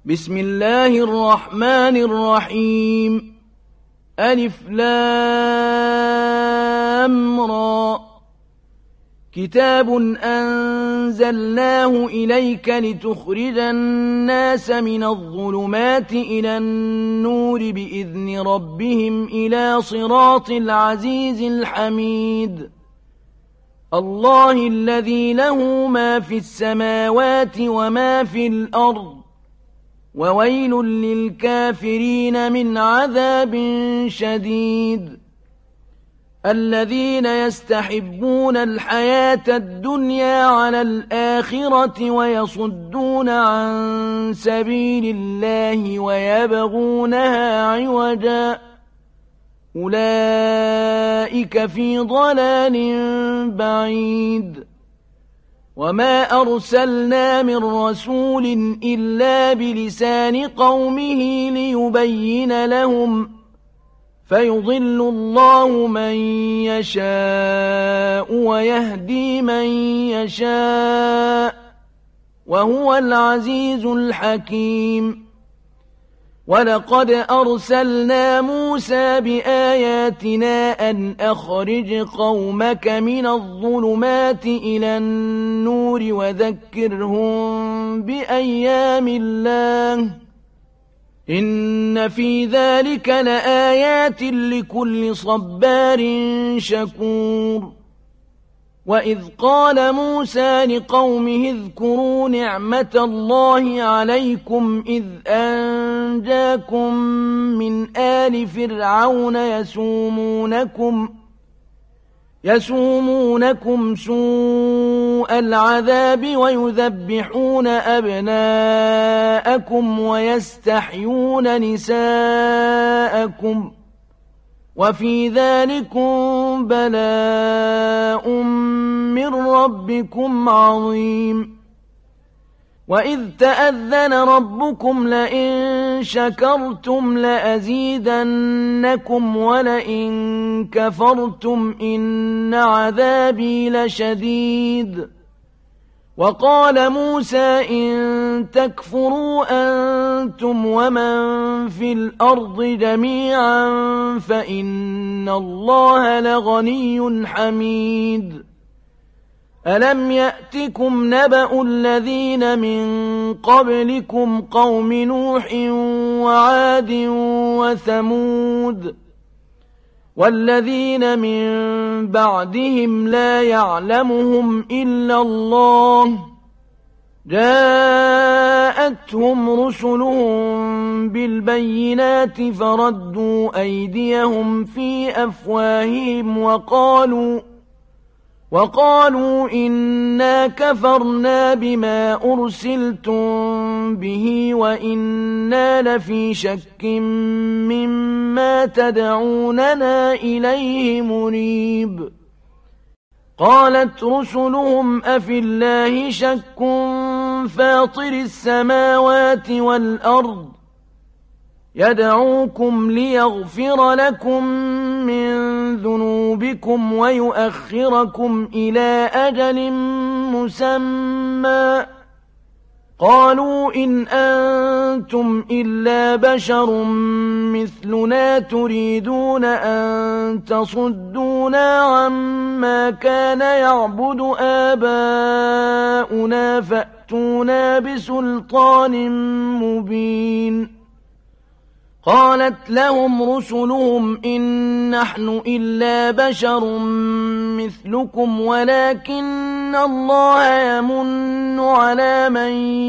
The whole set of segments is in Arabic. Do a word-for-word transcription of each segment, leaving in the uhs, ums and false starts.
بسم الله الرحمن الرحيم. ألف لام را. كتاب أنزلناه إليك لتخرج الناس من الظلمات إلى النور بإذن ربهم إلى صراط العزيز الحميد. الله الذي له ما في السماوات وما في الأرض، وويل للكافرين من عذاب شديد. الذين يستحبون الحياة الدنيا على الآخرة ويصدون عن سبيل الله ويبغونها عوجا، أولئك في ضلال بعيد. وما أرسلنا من رسول إلا بلسان قومه ليبين لهم، فيضل الله من يشاء ويهدي من يشاء، وهو العزيز الحكيم. ولقد أرسلنا موسى بآياتنا أن أخرج قومك من الظلمات إلى النور وذكرهم بأيام الله، إن في ذلك لآيات لكل صبار شكور. وإذ قال موسى لقومه اذكروا نعمة الله عليكم إذ أنجاكم من آل فرعون يسومونكم يسومونكم سوء العذاب ويذبحون أبناءكم ويستحيون نساءكم، وفي ذلكم بلاء من ربكم عظيم. وإذ تأذن ربكم لئن شكرتم لأزيدنكم ولئن كفرتم إن عذابي لشديد. وقال موسى إن تكفروا أنتم ومن في الأرض جميعا فإن الله لغني حميد. ألم يأتكم نبأ الذين من قبلكم قوم نوح وعاد وثمود والذين من بعدهم لا يعلمهم إلا الله، جاءتهم رسلهم بالبينات فردوا أيديهم في أفواههم وقالوا وقالوا إنا كفرنا بما أرسلتم به وإنا لفي شك مما تدعوننا إليه مريب. قالت رسلهم أفي الله شك فاطر السماوات والأرض يدعوكم ليغفر لكم من ذنوبكم ويؤخركم إلى أجل مسمى، قالوا إن أنتم إلا بشر مثلنا تريدون أن تصدونا عما كان يعبد آباؤنا فأتونا بسلطان مبين. قالت لهم رسلهم إن نحن إلا بشر مثلكم ولكن الله يمن على من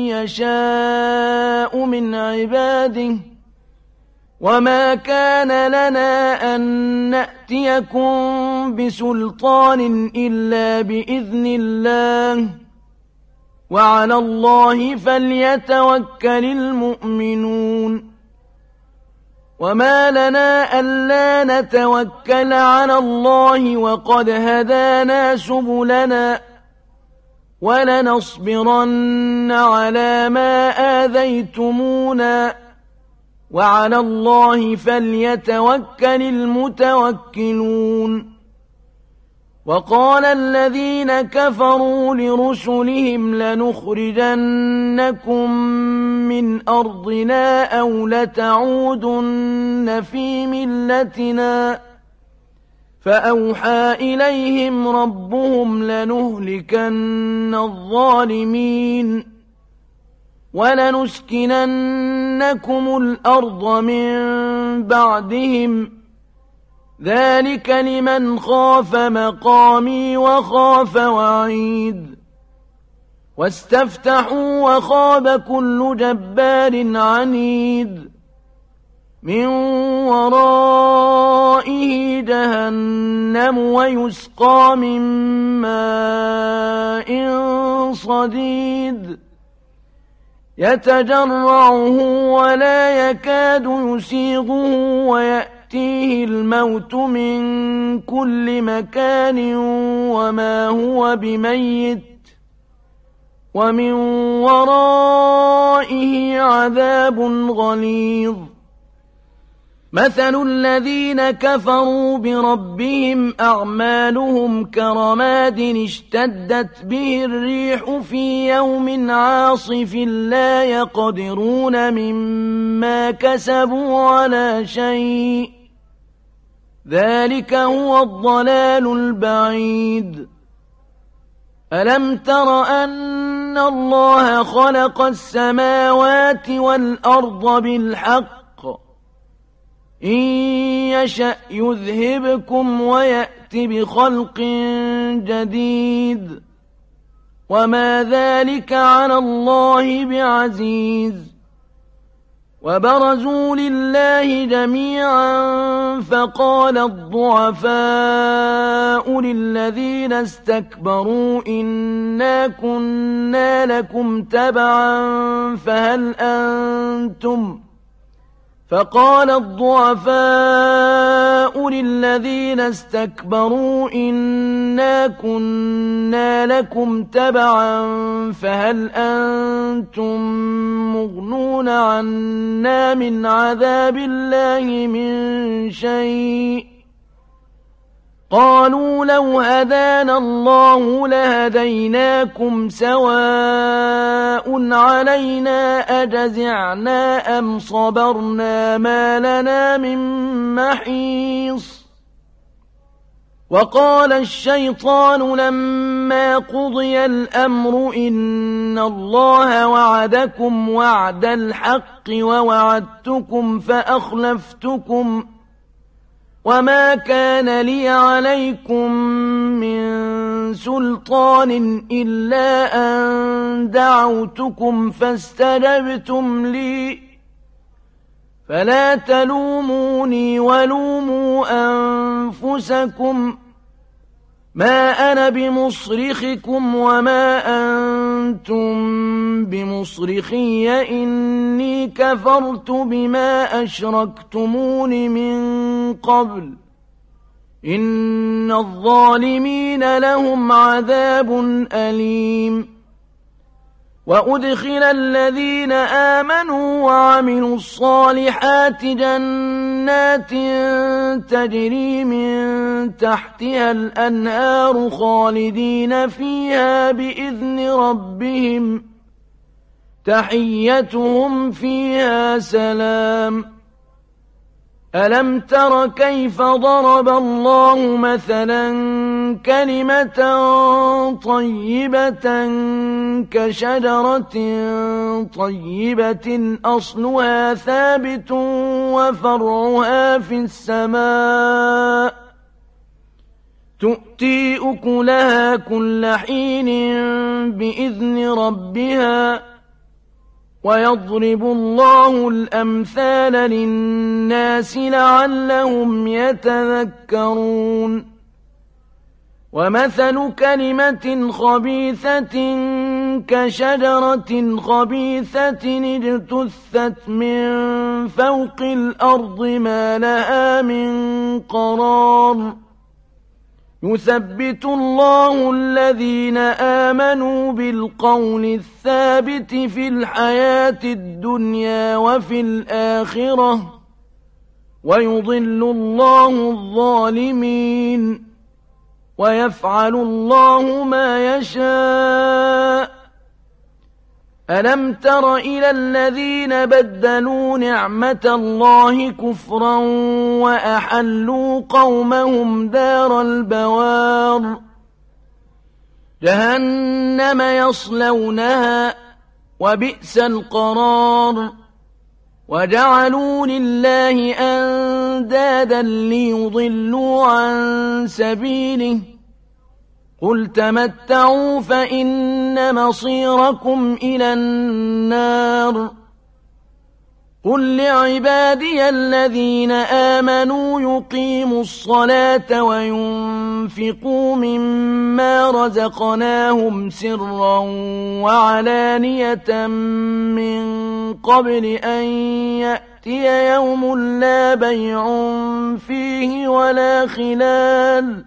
يشاء من عباده، وما كان لنا أن نأتيكم بسلطان إلا بإذن الله، وعلى الله فليتوكل المؤمنون. وما لنا ألا نتوكل على الله وقد هدانا سبلنا ولنصبرن على ما آذيتمونا وعلى الله فليتوكل المتوكلون. وقال الذين كفروا لرسلهم لنخرجنكم من أرضنا أو لتعودن في ملتنا فأوحى إليهم ربهم لنهلكن الظالمين ولنسكننكم الأرض من بعدهم ذلك لمن خاف مقامي وخاف وعيد واستفتحوا وخاب كل جبار عنيد من ورائه جهنم ويسقى من ماء صديد يتجرعه ولا يكاد يسيغه ويأتيه الموت من كل مكان وما هو بميت ومن ورائه عذاب غليظ مثل الذين كفروا بربهم أعمالهم كرماد اشتدت به الريح في يوم عاصف لا يقدرون مما كسبوا على شيء ذلك هو الضلال البعيد ألم تر أن الله خلق السماوات والأرض بالحق إن يشأ يذهبكم ويأت بخلق جديد وما ذلك على الله بعزيز وبرزوا لله جميعا فقال الضعفاء للذين استكبروا إنا كنا لكم تبعا فهل أنتم فقال الضعفاء للذين استكبروا إنا كنا لكم تبعا فهل أنتم مغنون عنا من عذاب الله من شيء قالوا لو هدانا الله لهديناكم سواء علينا أجزعنا أم صبرنا ما لنا من محيص وقال الشيطان لما قضي الأمر إن الله وعدكم وعد الحق ووعدتكم فأخلفتكم وما كان لي عليكم من سلطان إلا أن دعوتكم فاستجبتم لي فلا تلوموني ولوموا أنفسكم ما أنا بمصرخكم وما أنتم بمصرخي إني كفرت بما أشركتمون من قبل إن الظالمين لهم عذاب أليم وأدخل الذين آمنوا وعملوا الصالحات جنات تجري من تحتها الأنهار خالدين فيها بإذن ربهم تحيتهم فيها سلام ألم تر كيف ضرب الله مثلا كلمة طيبة كشجرة طيبة أصلها ثابت وفرعها في السماء تؤتي أكلها كل حين بإذن ربها ويضرب الله الأمثال للناس لعلهم يتذكرون ومثل كلمة خبيثة كشجرة خبيثة اجتثت من فوق الأرض ما لها من قرار يثبت الله الذين آمنوا بالقول الثابت في الحياة الدنيا وفي الآخرة ويضل الله الظالمين ويفعل الله ما يشاء. ألم تر إلى الذين بدلوا نعمة الله كفرا وأحلوا قومهم دار البوار جهنم يصلونها وبئس القرار وجعلوا لله أندادا ليضلوا عن سبيله قل تمتعوا فإن مصيركم إلى النار قل لعبادي الذين آمنوا يقيموا الصلاة وينفقوا مما رزقناهم سرا وعلانية من قبل أن يأتي يوم لا بيع فيه ولا خلال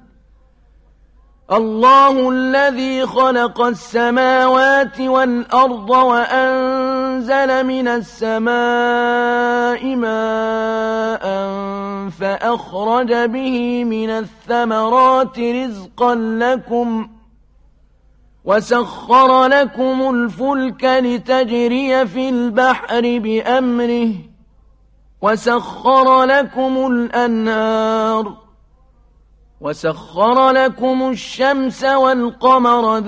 الله الذي خلق السماوات والأرض وأنزل من السماء ماء فأخرج به من الثمرات رزقا لكم وسخر لكم الفلك لتجري في البحر بأمره وسخر لكم الأنهار وسخر لكم الشمس والقمر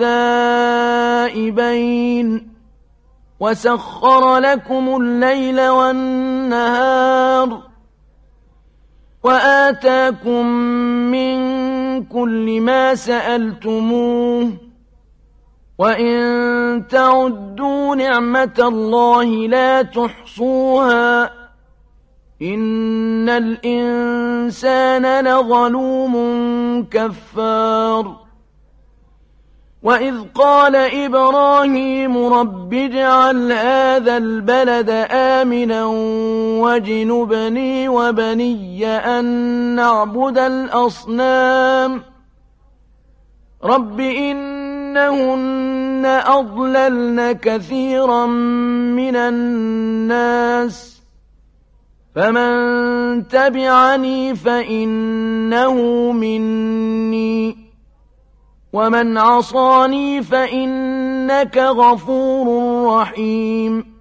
دائبين وسخر لكم الليل والنهار وآتاكم من كل ما سألتموه وإن تعدوا نعمة الله لا تحصوها إن الإنسان لظلوم كفار وإذ قال إبراهيم رب اجعل هذا البلد آمنا واجنبني وبني أن نعبد الأصنام رب إنهن أضللن كثيرا من الناس فمن تبعني فإنه مني ومن عصاني فإنك غفور رحيم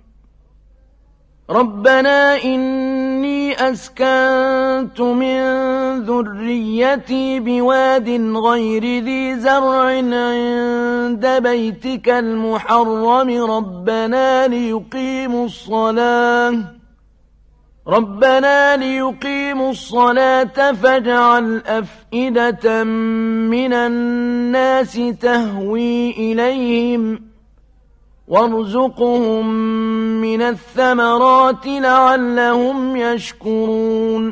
ربنا إني أسكنت من ذريتي بواد غير ذي زرع عند بيتك المحرم ربنا ليقيموا الصلاة ربنا ليقيموا الصلاة فاجعل أفئدة من الناس تهوي إليهم وارزقهم من الثمرات لعلهم يشكرون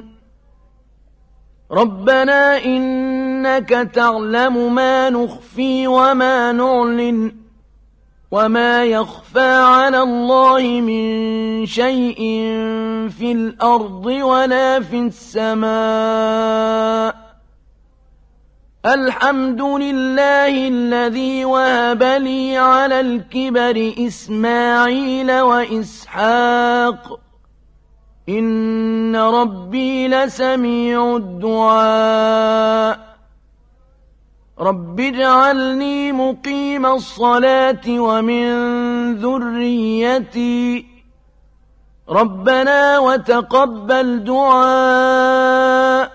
ربنا إنك تعلم ما نخفي وما نعلن وما يخفى على الله من شيء في الأرض ولا في السماء الحمد لله الذي وهب لي على الكبر إسماعيل وإسحاق إن ربي لسميع الدعاء رب اجعلني مقيم الصلاة ومن ذريتي ربنا وتقبل دعاء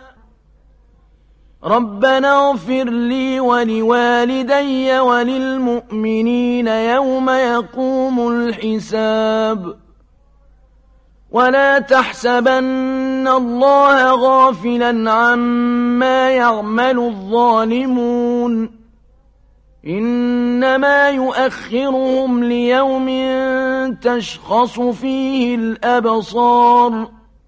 ربنا اغفر لي ولوالدي وللمؤمنين يوم يقوم الحساب ولا تحسبن الله غافلا عما يعمل الظالمون إنما يؤخرهم ليوم تشخص فيه الأبصار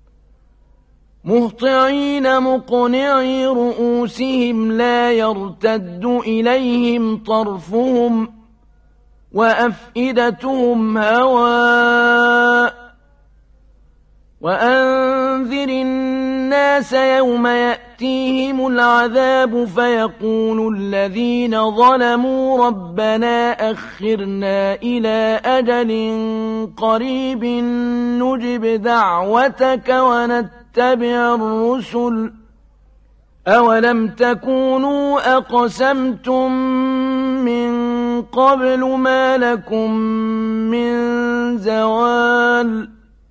مهطعين مقنعي رؤوسهم لا يرتد إليهم طرفهم وأفئدتهم هواء وأنذر الناس يوم يأتيهم العذاب فيقول الذين ظلموا ربنا أخرنا إلى أجل قريب نجب دعوتك ونتبع الرسل أولم تكونوا أقسمتم من قبل ما لكم من زوال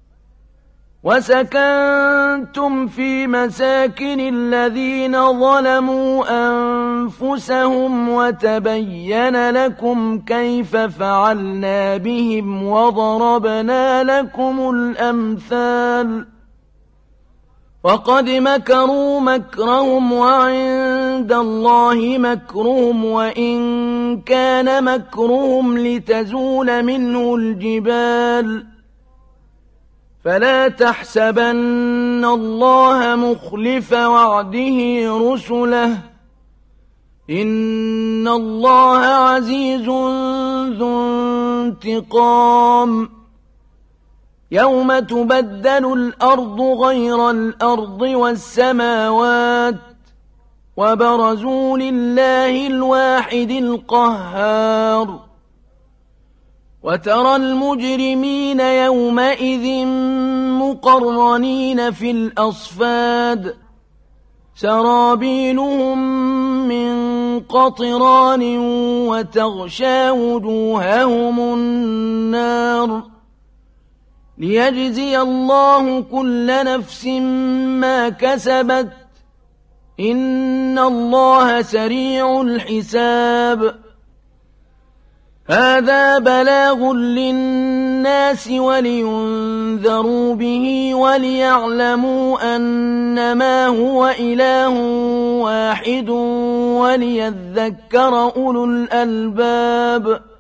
وسكنتم في مساكن الذين ظلموا أنفسهم وتبين لكم كيف فعلنا بهم وضربنا لكم الأمثال وقد مكروا مكرهم وعند الله مكرهم وإن كان مكرهم لتزول منه الجبال فلا تحسبن الله مخلف وعده رسله إن الله عزيز ذو انتقام يوم تبدل الأرض غير الأرض والسماوات وبرزوا لله الواحد القهار وترى المجرمين يومئذ مقرنين في الأصفاد سرابيلهم من قطران وتغشى وجوههم النار ليجزي الله كل نفس ما كسبت إن الله سريع الحساب هذا بلاغ للناس ولينذروا به وليعلموا أنما هو إله واحد وليذكر أولو الألباب